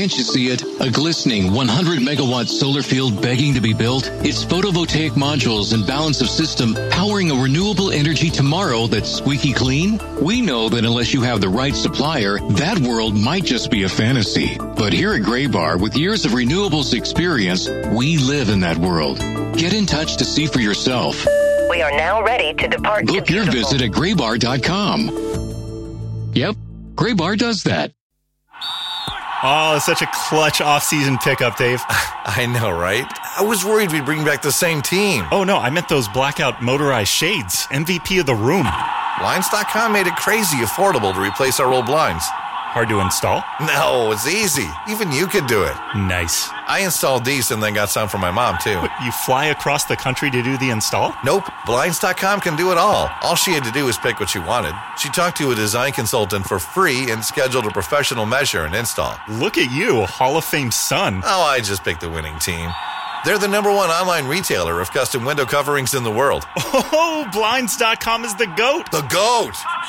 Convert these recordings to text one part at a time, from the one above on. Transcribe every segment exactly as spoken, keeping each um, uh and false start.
Can't you see it? A glistening one hundred megawatt solar field begging to be built? It's photovoltaic modules and balance of system powering a renewable energy tomorrow that's squeaky clean? We know that unless you have the right supplier, that world might just be a fantasy. But here at Graybar, with years of renewables experience, we live in that world. Get in touch to see for yourself. We are now ready to depart. Book your visit at graybar dot com. Yep, Graybar does that. Oh, it's such a clutch off-season pickup, Dave. I know, right? I was worried we'd bring back the same team. Oh, no, I meant those blackout motorized shades. M V P of the room. Blinds dot com made it crazy affordable to replace our old blinds. Hard to install? No, it's easy. Even you could do it. Nice. I installed these and then got some for my mom, too. What, you fly across the country to do the install? Nope. Blinds dot com can do it all. All she had to do was pick what she wanted. She talked to a design consultant for free and scheduled a professional measure and install. Look at you, a Hall of Fame son. Oh, I just picked the winning team. They're the number one online retailer of custom window coverings in the world. Oh, Blinds dot com is the GOAT. The GOAT!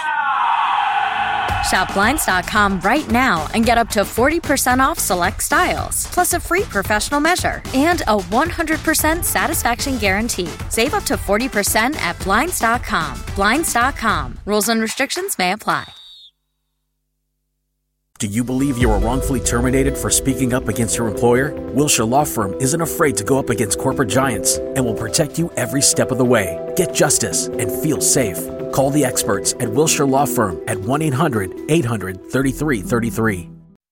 Shop Blinds dot com right now and get up to forty percent off select styles, plus a free professional measure and a one hundred percent satisfaction guarantee. Save up to forty percent at Blinds dot com. Blinds dot com. Rules and restrictions may apply. Do you believe you were wrongfully terminated for speaking up against your employer? Wilshire Law Firm isn't afraid to go up against corporate giants and will protect you every step of the way. Get justice and feel safe. Call the experts at Wilshire Law Firm at one eight hundred eight hundred thirty-three thirty-three.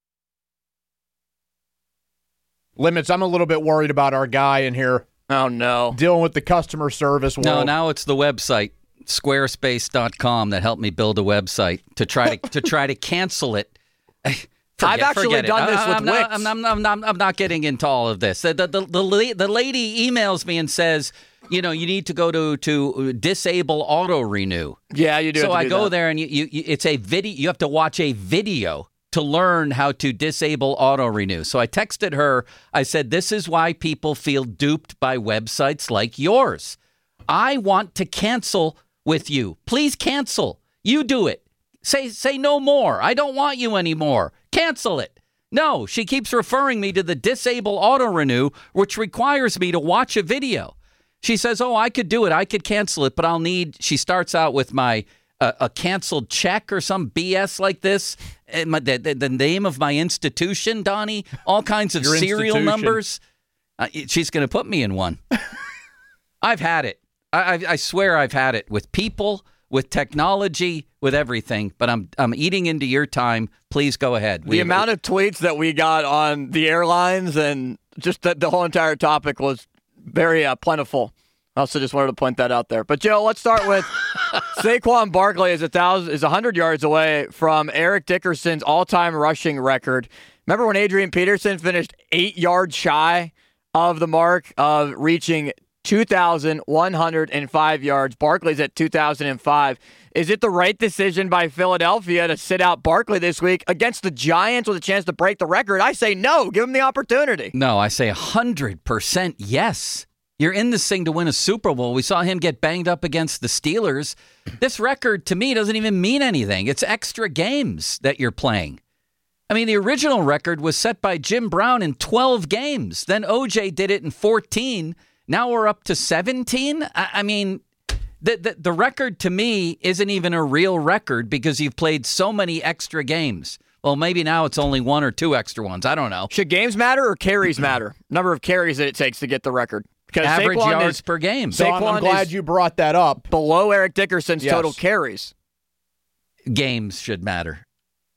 Limits, I'm a little bit worried about our guy in here. Oh, no. Dealing with the customer service world. No, now it's the website, squarespace dot com, that helped me build a website to try to to try to cancel it. Forget, I've actually done it. this I, with I'm Wix. Not, I'm, I'm, I'm, not, I'm not getting into all of this. The, the, the, the, the lady emails me and says, you know, you need to go to, to disable auto renew. Yeah, you do. So have to I do go that. there and you, you, it's a video. You have to watch a video to learn how to disable auto renew. So I texted her. I said, this is why people feel duped by websites like yours. I want to cancel with you. Please cancel. You do it. Say say no more. I don't want you anymore. Cancel it. No, she keeps referring me to the disable auto renew, which requires me to watch a video. She says, oh, I could do it. I could cancel it, but I'll need, she starts out with my uh, a canceled check or some B S like this. And my, the, the, the name of my institution, Donnie, all kinds of Your serial institution. numbers. Uh, she's going to put me in one. I've had it. I, I, I swear I've had it with people, with technology, with everything, but I'm I'm eating into your time. Please go ahead. The We, amount of tweets that we got on the airlines and just the, the whole entire topic was very uh, plentiful. I also just wanted to point that out there. But, Joe, let's start with Saquon Barkley is a thousand is one hundred yards away from Eric Dickerson's all-time rushing record. Remember when Adrian Peterson finished eight yards shy of the mark of reaching two thousand one hundred five yards? Barkley's at two thousand five. Is it the right decision by Philadelphia to sit out Barkley this week against the Giants with a chance to break the record? I say no. Give him the opportunity. No, I say one hundred percent yes. You're in this thing to win a Super Bowl. We saw him get banged up against the Steelers. This record, to me, doesn't even mean anything. It's extra games that you're playing. I mean, the original record was set by Jim Brown in twelve games. Then O J did it in fourteen. Now we're up to seventeen. I, I mean, the, the the record to me isn't even a real record because you've played so many extra games. Well, maybe now it's only one or two extra ones. I don't know. Should games matter or carries matter? Number of carries that it takes to get the record. Because Average Saquon yards is, per game. So I'm, I'm glad you brought that up. Below Eric Dickerson's Yes. total carries. Games should matter.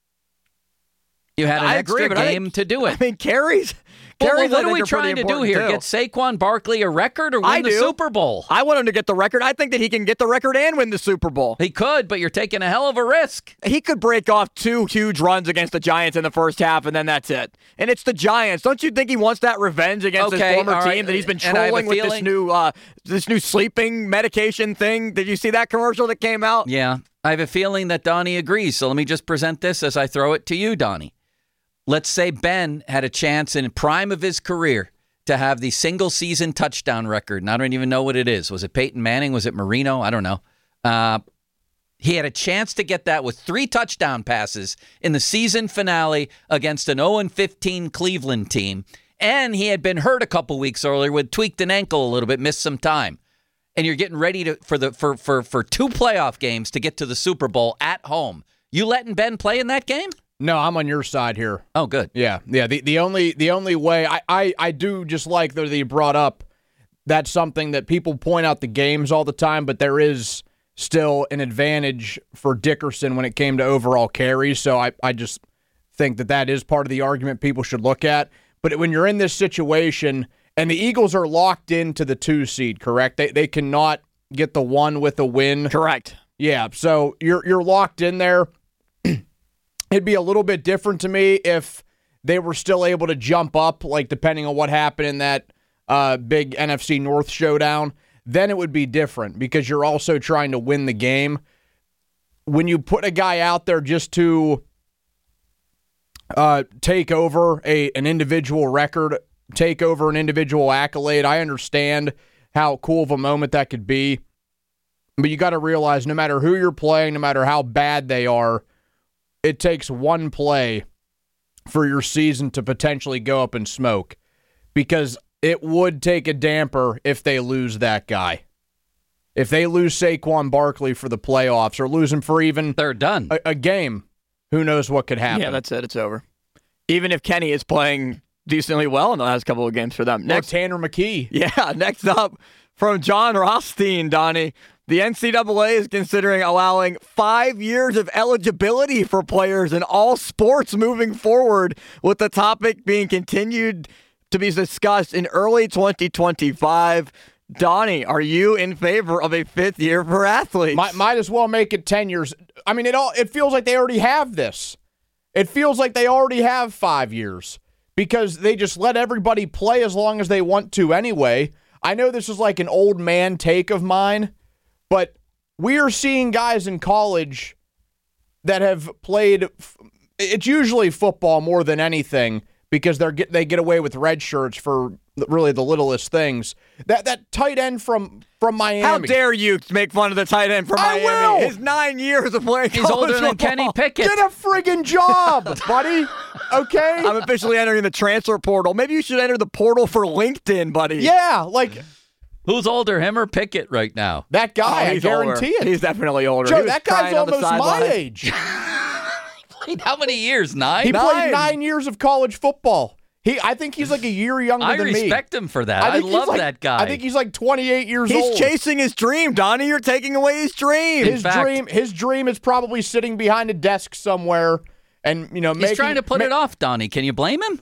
You had an I extra agree, but I game think- to do it. I mean, carries. Well, carries what I are think we are trying pretty to do important, here? too. Get Saquon Barkley a record or win I the do. Super Bowl? I want him to get the record. I think that he can get the record and win the Super Bowl. He could, but you're taking a hell of a risk. He could break off two huge runs against the Giants in the first half, and then that's it. And it's the Giants. Don't you think he wants that revenge against Okay, his former all team right. that he's been And I have a trolling with this feeling- new uh, this new sleeping medication thing? Did you see that commercial that came out? Yeah, I have a feeling that Donnie agrees. So let me just present this as I throw it to you, Donnie. Let's say Ben had a chance in prime of his career to have the single season touchdown record. And I don't even know what it is. Was it Peyton Manning? Was it Marino? I don't know. Uh, He had a chance to get that with three touchdown passes in the season finale against an oh and fifteen Cleveland team. And he had been hurt a couple weeks earlier with tweaked an ankle a little bit, missed some time. And you're getting ready to for the for for for two playoff games to get to the Super Bowl at home. You letting Ben play in that game? No, I'm on your side here. Oh, good. Yeah, yeah. The the only the only way I, I, I do just like that you brought up, that's something that people point out the games all the time, but there is still an advantage for Dickerson when it came to overall carries. So I, I just think that that is part of the argument people should look at. But when you're in this situation, and the Eagles are locked into the two seed, correct? They they cannot get the one with a win. Correct. Yeah, so you're you're locked in there. It'd be a little bit different to me if they were still able to jump up, like depending on what happened in that uh, big N F C North showdown. Then it would be different because you're also trying to win the game. When you put a guy out there just to uh, take over a an individual record, take over an individual accolade, I understand how cool of a moment that could be. But you got to realize no matter who you're playing, no matter how bad they are, it takes one play for your season to potentially go up in smoke, because it would take a damper if they lose that guy. If they lose Saquon Barkley for the playoffs or lose him for even they're done a, a game, who knows what could happen? Yeah, that's it. It's over. Even if Kenny is playing decently well in the last couple of games for them. Next, or Tanner McKee. Yeah, next up from John Rothstein, Donnie. The N C double A is considering allowing five years of eligibility for players in all sports moving forward, with the topic being continued to be discussed in early twenty twenty-five. Donnie, are you in favor of a fifth year for athletes? Might, might as well make it ten years. I mean, it all it feels like they already have this. It feels like they already have five years because they just let everybody play as long as they want to anyway. I know this is like an old man take of mine, but we are seeing guys in college that have played, it's usually football more than anything, because they're get, they get away with red shirts for really the littlest things. That that tight end from, from Miami. How dare you make fun of the tight end from I Miami? will. His nine years of playing He's older than football. Kenny Pickett. Get a friggin' job, buddy. Okay? I'm officially entering the transfer portal. Maybe you should enter the portal for LinkedIn, buddy. Yeah, like... Who's older, him or Pickett right now? That guy, oh, I guarantee older. it. He's definitely older. Joe, that guy's almost my age. He played how many years? Nine? He nine. played nine years of college football. He, I think he's like a year younger I than me. I respect him for that. I, I love like, that guy. I think he's like twenty-eight years he's old. He's chasing his dream, Donnie. You're taking away his dream. His fact, dream, his dream is probably sitting behind a desk somewhere, and you know, he's making, trying to put ma- it off. Donnie, can you blame him?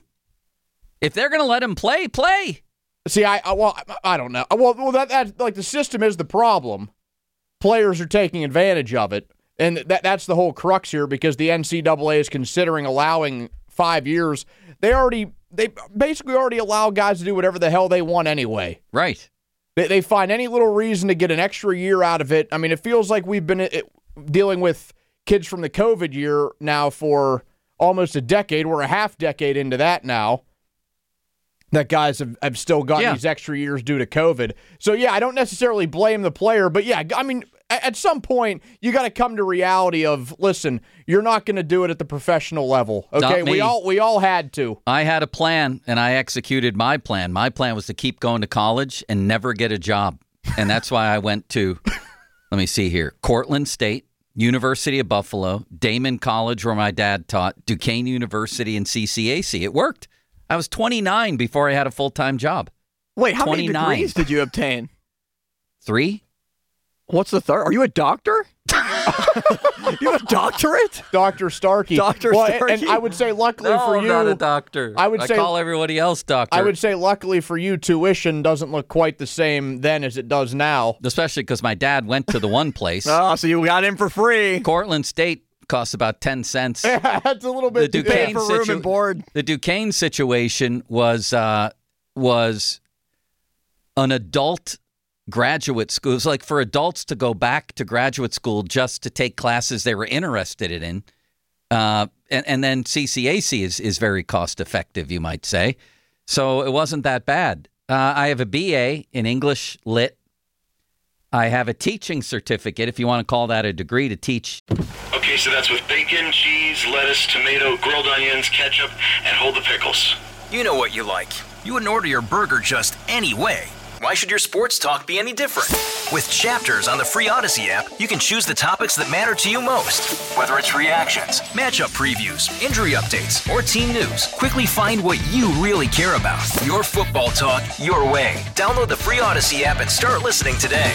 If they're going to let him play, play. See, I, I well, I, I don't know. Well, well, that that like the system is the problem. Players are taking advantage of it, and that that's the whole crux here, because the N C double A is considering allowing five years. They already, they basically already allow guys to do whatever the hell they want anyway. Right. They they find any little reason to get an extra year out of it. I mean, it feels like we've been it, dealing with kids from the COVID year now for almost a decade. We're a half decade into that now. That guys have, have still gotten yeah. these extra years due to COVID. So, yeah, I don't necessarily blame the player. But, yeah, I mean, at some point, you got to come to reality of, listen, you're not going to do it at the professional level. Okay, we all we all had to. I had a plan, and I executed my plan. My plan was to keep going to college and never get a job. And that's why I went to, let me see here, Cortland State, University of Buffalo, Damon College, where my dad taught, Duquesne University, and C C A C. It worked. I was twenty-nine before I had a full-time job. Wait, how twenty-nine. many degrees did you obtain? Three. What's the third? Are you a doctor? You have a doctorate? Doctor Starkey. Doctor well, Starkey. And I would say luckily no, for you. I'm not a doctor. I would I say, call everybody else doctor. I would say luckily for you, tuition doesn't look quite the same then as it does now. Especially because my dad went to the one place. Oh, so you got in for free. Cortland State costs about ten cents. Yeah, that's a little bit the too Duquesne, for room situ- and board. the Duquesne situation was uh, was an adult graduate school. It was like for adults to go back to graduate school just to take classes they were interested in. Uh, and, and then C C A C is, is very cost effective, you might say. So it wasn't that bad. Uh, I have a B A in English Lit. I have a teaching certificate, if you want to call that a degree, to teach. Okay, so that's with bacon, cheese, lettuce, tomato, grilled onions, ketchup, and hold the pickles. You know what you like. You wouldn't order your burger just any way. Why should your sports talk be any different? With Chapters on the free Odyssey app, you can choose the topics that matter to you most. Whether it's reactions, matchup previews, injury updates, or team news, quickly find what you really care about. Your football talk, your way. Download the free Odyssey app and start listening today.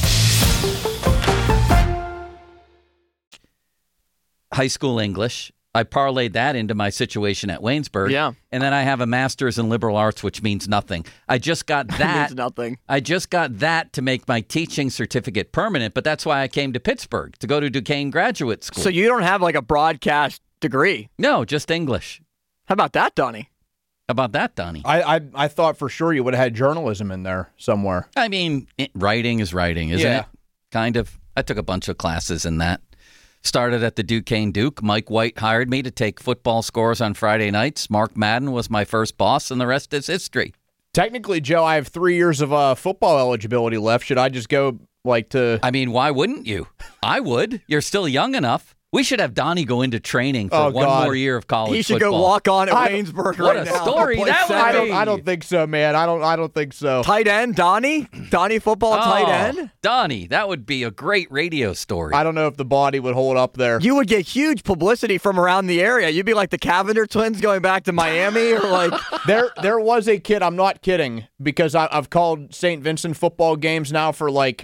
High school English. I parlayed that into my situation at Waynesburg. Yeah. And then I have a master's in liberal arts, which means nothing. I just got that. means nothing. I just got that to make my teaching certificate permanent, but that's why I came to Pittsburgh, to go to Duquesne Graduate School. So you don't have like a broadcast degree? No, just English. How about that, Donnie? How about that, Donnie? I, I I thought for sure you would have had journalism in there somewhere. I mean, it, writing is writing, isn't Yeah. it? Kind of. I took a bunch of classes in that. Started at the Duquesne Duke. Mike White hired me to take football scores on Friday nights. Mark Madden was my first boss, and the rest is history. Technically, Joe, I have three years of uh, football eligibility left. Should I just go like to? I mean, why wouldn't you? I would. You're still young enough. We should have Donnie go into training for Oh, one God. more year of college He should football. go walk on at I- Waynesburg What right a now. story Play that would center. I don't. be. I don't think so, man. I don't. I don't think so. Tight end, Donnie? Donnie football tight Oh, end? Donnie, that would be a great radio story. I don't know if the body would hold up there. You would get huge publicity from around the area. You'd be like the Cavender twins going back to Miami or like there, there was a kid. I'm not kidding because I, I've called Saint Vincent football games now for like,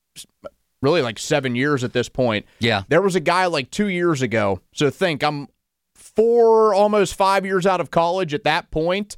really like seven years at this point. Yeah. There was a guy like two years ago. So think I'm four, almost five years out of college at that point,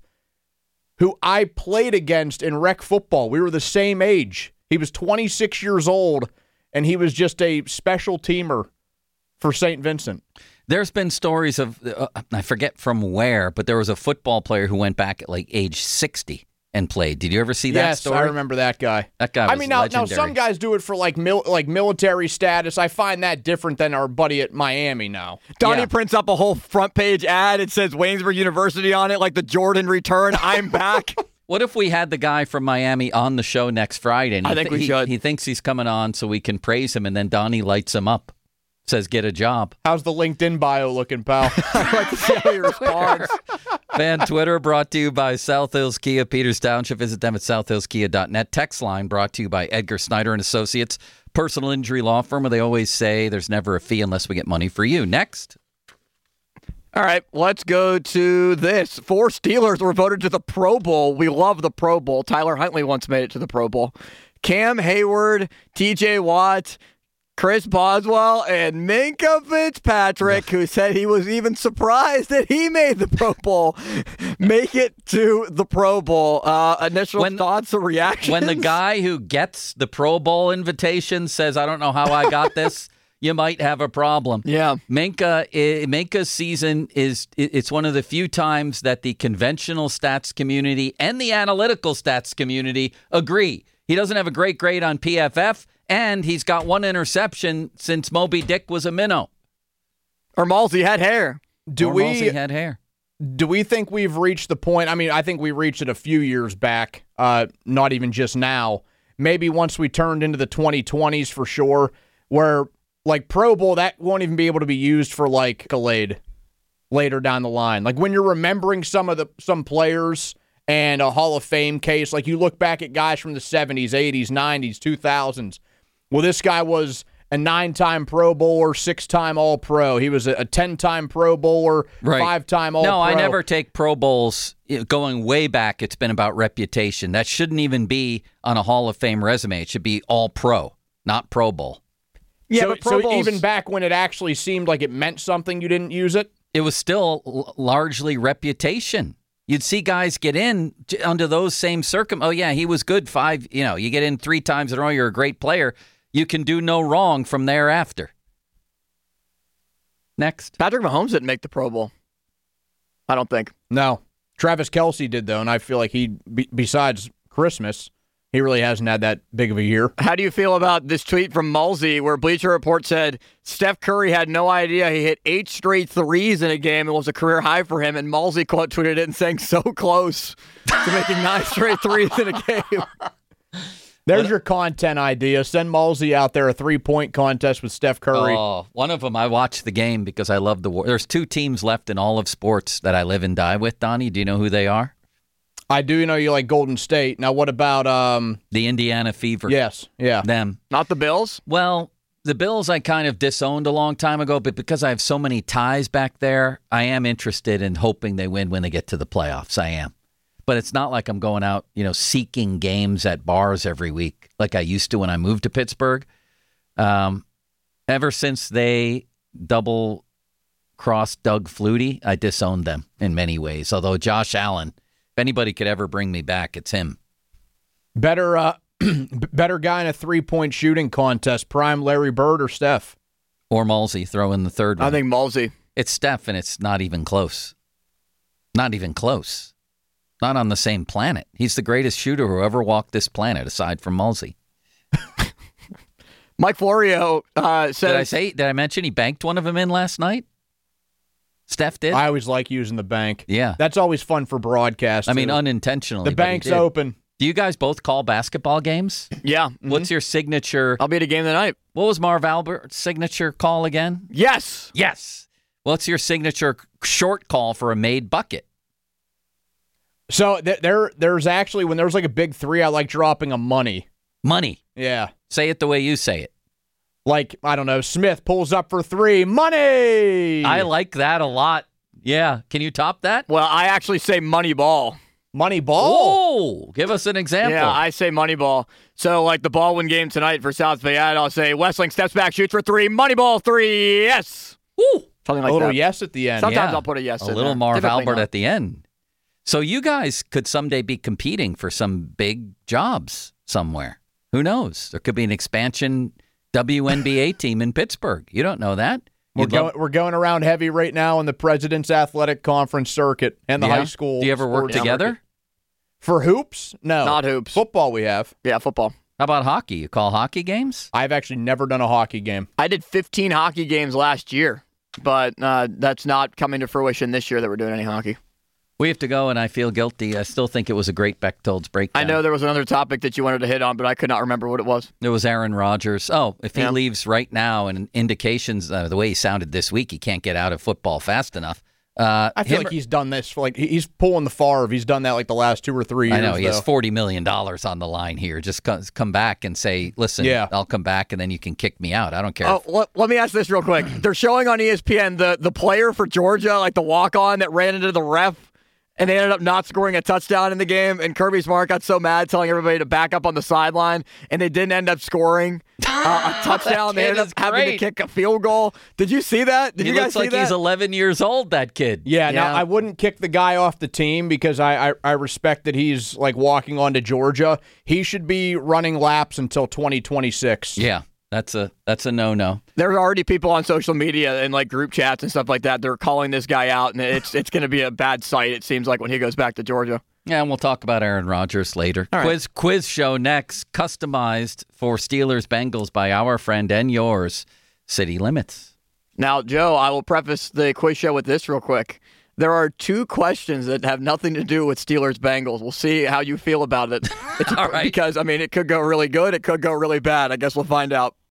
who I played against in rec football. We were the same age. He was twenty-six years old, and he was just a special teamer for Saint Vincent. There's been stories of, uh, I forget from where, but there was a football player who went back at like age sixty and played. Did you ever see that yes, story? I remember that guy. That guy was I mean, now, now legendary. some guys do it for like mil- like military status. I find that different than our buddy at Miami now. Donnie Yeah. prints up a whole front page ad. It says Waynesburg University on it, like the Jordan return. I'm back. What if we had the guy from Miami on the show next Friday? And I he think we he, should. He thinks he's coming on so we can praise him, and then Donnie lights him up, says, get a job. How's the LinkedIn bio looking, pal? I'd like to see how he responds. Fan Twitter brought to you by South Hills Kia, Peters Township. Visit them at south hills kia dot net. Text line brought to you by Edgar Snyder and Associates, personal injury law firm, where they always say there's never a fee unless we get money for you. Next. All right, let's go to this. Four Steelers were voted to the Pro Bowl. We love the Pro Bowl. Tyler Huntley once made it to the Pro Bowl. Cam Hayward, T J Watt, Chris Boswell, and Minkah Fitzpatrick, who said he was even surprised that he made the Pro Bowl, make it to the Pro Bowl. Uh, initial When- thoughts or reactions? When the guy who gets the Pro Bowl invitation says, I don't know how I got this, you might have a problem. Yeah. Minkah, i- Minkah's season is i- it's one of the few times that the conventional stats community and the analytical stats community agree. He doesn't have a great grade on P F F, and he's got one interception since Moby Dick was a minnow. Or Malsey had hair. Do Or we Malsey had hair. do we think we've reached the point? I mean, I think we reached it a few years back, uh, not even just now. Maybe once we turned into the twenty twenties for sure, where like Pro Bowl, that won't even be able to be used for like accolade later down the line. Like when you're remembering some of the some players and a Hall of Fame case, like you look back at guys from the seventies, eighties, nineties, two thousands. Well, this guy was a nine-time Pro Bowler, six-time All-Pro. He was a ten-time Pro Bowler, Right. five-time All-Pro. No, I never take Pro Bowls. You know, going way back, it's been about reputation. That shouldn't even be on a Hall of Fame resume. It should be All Pro, not Pro Bowl. Yeah, so, but Pro so Bowls, even back when it actually seemed like it meant something, you didn't use it? It was still l- largely reputation. You'd see guys get in j- under those same circum. Oh yeah, he was good five. You know, you get in three times in a row. You're a great player. You can do no wrong from thereafter. Next. Patrick Mahomes didn't make the Pro Bowl. I don't think. No. Travis Kelce did, though, and I feel like he, be, besides Christmas, he really hasn't had that big of a year. How do you feel about this tweet from Malsey where Bleacher Report said Steph Curry had no idea he hit eight straight threes in a game and was a career high for him, and Malsey quote tweeted it and saying so close to making nine straight threes in a game. There's What- your content idea. Send Malsey out there a three-point contest with Steph Curry. Oh, one of them, I watched the game because I love the war. There's two teams left in all of sports that I live and die with, Donnie. Do you know who they are? I do know you like Golden State. Now, what about um? The Indiana Fever. Yes, yeah. Them. Not the Bills? Well, the Bills I kind of disowned a long time ago, but because I have so many ties back there, I am interested in hoping they win when they get to the playoffs. I am. But it's not like I'm going out, you know, seeking games at bars every week like I used to when I moved to Pittsburgh. Um, ever since they double-crossed Doug Flutie, I disowned them in many ways. Although Josh Allen, if anybody could ever bring me back, it's him. Better, uh, better guy in a three-point shooting contest, prime Larry Bird or Steph? Or Malsey, throw in the third one. I think Malsey. It's Steph, and it's not even close. Not even close. Not on the same planet. He's the greatest shooter who ever walked this planet, aside from Malsey. Mike Florio uh, said... Did I say? Did I mention he banked one of them in last night? Steph did? I always like using the bank. Yeah. That's always fun for broadcast. I mean, too. unintentionally. The but he bank's did. open. Do you guys both call basketball games? Yeah. Mm-hmm. What's your signature? I'll be at a game tonight. What was Marv Albert's signature call again? Yes. Yes. What's your signature short call for a made bucket? So th- there, there's actually, when there's like a big three, I like dropping a money. Money. Yeah. Say it the way you say it. Like, I don't know, Smith pulls up for three. Money! I like that a lot. Yeah. Can you top that? Well, I actually say money ball. Money ball? Oh, give us an example. Yeah, I say money ball. So, like the Baldwin game tonight for South Fayette, I'll say Westling steps back, shoots for three. Money ball, three. Yes. Ooh. Something like a little that. yes at the end. Sometimes Yeah. I'll put a yes A in little there. Marv Typically Albert not. at the end. So you guys could someday be competing for some big jobs somewhere. Who knows? There could be an expansion W N B A team in Pittsburgh. You don't know that. We're You'd love- going, we're going around heavy right now in the President's Athletic Conference circuit and the Yeah? high school. Do you ever work sports together? circuit. For hoops? No. Not hoops. Football we have. Yeah, football. How about hockey? You call hockey games? I've actually never done a hockey game. I did fifteen hockey games last year, but uh, that's not coming to fruition this year that we're doing any hockey. We have to go, and I feel guilty. I still think it was a great Bechtold's breakdown. I know there was another topic that you wanted to hit on, but I could not remember what it was. It was Aaron Rodgers. Oh, if he Yeah. leaves right now, and indications, uh, the way he sounded this week, he can't get out of football fast enough. Uh, I feel him- like he's done this for like he- he's pulling the Favre. He's done that like the last two or three years. I know he has though. forty million dollars on the line here. Just come, come back and say, listen, Yeah. I'll come back, and then you can kick me out. I don't care. Oh, let, let me ask this real quick. They're showing on E S P N the, the player for Georgia, like the walk-on that ran into the ref, and they ended up not scoring a touchdown in the game, and Kirby Smart got so mad telling everybody to back up on the sideline, and they didn't end up scoring uh, a touchdown. They kid ended up is having to great. kick a field goal. Did you see that? Did he you guys looks see like that? he's eleven years old, that kid. Yeah, now I wouldn't kick the guy off the team because I, I, I respect that he's like walking on to Georgia. He should be running laps until twenty twenty-six. Yeah, that's a that's a no-no. There are already people on social media and like group chats and stuff like that. They're calling this guy out, and it's it's going to be a bad sight. It seems like when he goes back to Georgia. Yeah, and we'll talk about Aaron Rodgers later. All right. Quiz quiz show next, customized for Steelers Bengals by our friend and yours, City Limits. Now, Joe, I will preface the quiz show with this real quick. There are two questions that have nothing to do with Steelers Bengals. We'll see how you feel about it. It's All right. Because, I mean, it could go really good. It could go really bad. I guess we'll find out.